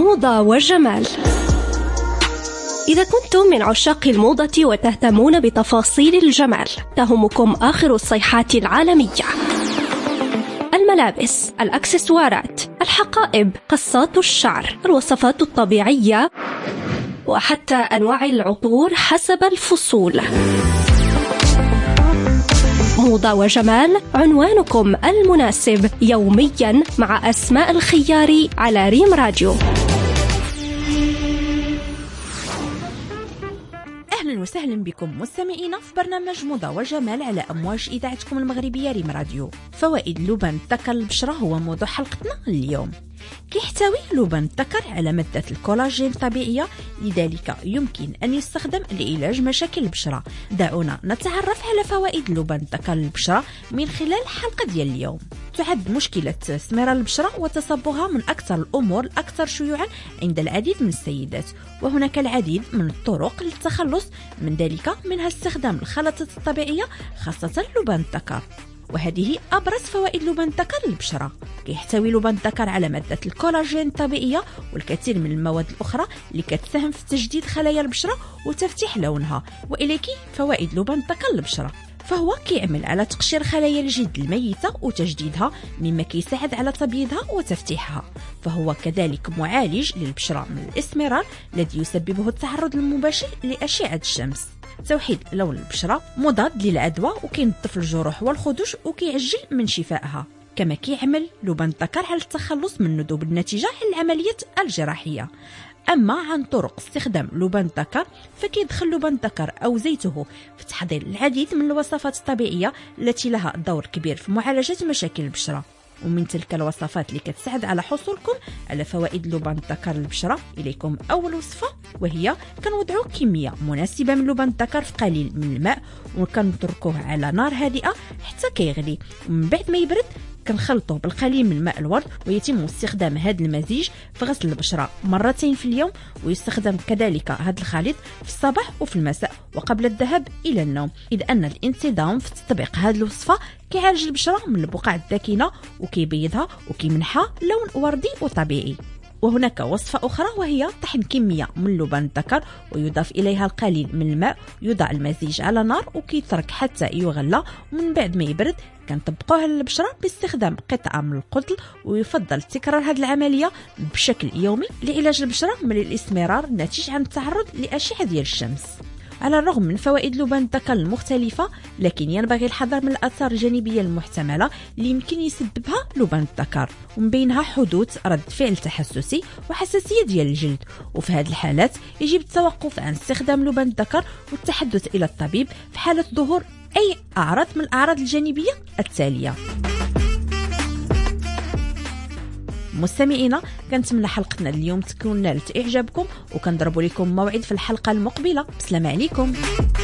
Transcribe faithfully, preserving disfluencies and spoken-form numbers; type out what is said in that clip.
موضة وجمال. إذا كنتم من عشاق الموضة وتهتمون بتفاصيل الجمال، تهمكم آخر الصيحات العالمية: الملابس، الأكسسوارات، الحقائب، قصات الشعر، الوصفات الطبيعية، وحتى أنواع العطور حسب الفصول. موضة وجمال، عنوانكم المناسب يوميا مع أسماء الخياري على ريم راديو. أهلا وسهلا بكم مستمعينا في برنامج موضة وجمال على أمواج إذاعتكم المغربية ريم راديو. فوائد لبن الذكر للبشرة هو موضوع حلقتنا اليوم. كيحتوي لبن الذكر على مادة الكولاجين الطبيعية، لذلك يمكن أن يستخدم لعلاج مشاكل البشرة. دعونا نتعرف على فوائد لبن الذكر للبشرة من خلال الحلقة ديال اليوم. تعد مشكلة اسمرار البشرة وتصبغها من أكثر الأمور الأكثر شيوعا عند العديد من السيدات، وهناك العديد من الطرق للتخلص من ذلك، منها استخدام الخلطات الطبيعية خاصة لبن الذكر. وهذه أبرز فوائد لبن الذكر للبشرة. كيحتوي لبن الذكر على مادة الكولاجين الطبيعية والكثير من المواد الأخرى اللي كتساهم في تجديد خلايا البشرة وتفتيح لونها. وإليك فوائد لبن الذكر للبشرة: فهو كيعمل على تقشير خلايا الجلد الميتة وتجديدها، مما كيساعد على تبييضها وتفتيحها. فهو كذلك معالج للبشرة من الاسمرار الذي يسببه التعرض المباشر لأشعة الشمس. توحيد لون البشرة، مضاد للعدوى وكينظف الجروح والخدوش وكيعجل من شفائها. كما كيعمل لبن الذكر على التخلص من ندوب النتيجة للعمليات الجراحية. أما عن طرق استخدام لبن الذكر، فكيدخل لبن الذكر أو زيته في تحضير العديد من الوصفات الطبيعية التي لها دور كبير في معالجة مشاكل البشرة. ومن تلك الوصفات اللي كتساعد على حصولكم على فوائد لبن الذكر للبشرة، إليكم أول وصفة، وهي كنوضعوا كمية مناسبة من لبن الذكر في قليل من الماء وكنتركوه على نار هادئة حتى كيغلي، ومن بعد ما يبرد كنخلطوه بالقليل من ماء الورد. ويتم استخدام هذا المزيج في غسل البشرة مرتين في اليوم، ويستخدم كذلك هذا الخليط في الصباح وفي المساء وقبل الذهاب إلى النوم، إذ أن الانتظام في تطبيق هذه الوصفة كيعالج البشرة من البقع الداكنة وكيبيضها وكيمنحها لون وردي وطبيعي. وهناك وصفة أخرى، وهي طحن كمية من لبن الذكر ويضاف إليها القليل من الماء، يوضع المزيج على نار وكيترك حتى يغلى، ومن بعد ما يبرد كنطبقوه على البشرة باستخدام قطعة من القطن. ويفضل تكرار هذه العملية بشكل يومي لعلاج البشرة من الاسمرار الناتج عن التعرض لأشعة ديال الشمس. على الرغم من فوائد لبن الذكر المختلفة، لكن ينبغي الحذر من الآثار الجانبية المحتملة اللي يمكن يسببها لبن الذكر، ومن بينها حدوث رد فعل تحسسي وحساسية ديال الجلد. وفي هذه الحالات يجب التوقف عن استخدام لبن الذكر والتحدث إلى الطبيب في حالة ظهور أي أعراض من الأعراض الجانبية التالية. مستمعينا، كنتمنى حلقتنا اليوم تكون نالت إعجابكم، وكنضرب لكم موعد في الحلقة المقبلة. بسلام عليكم.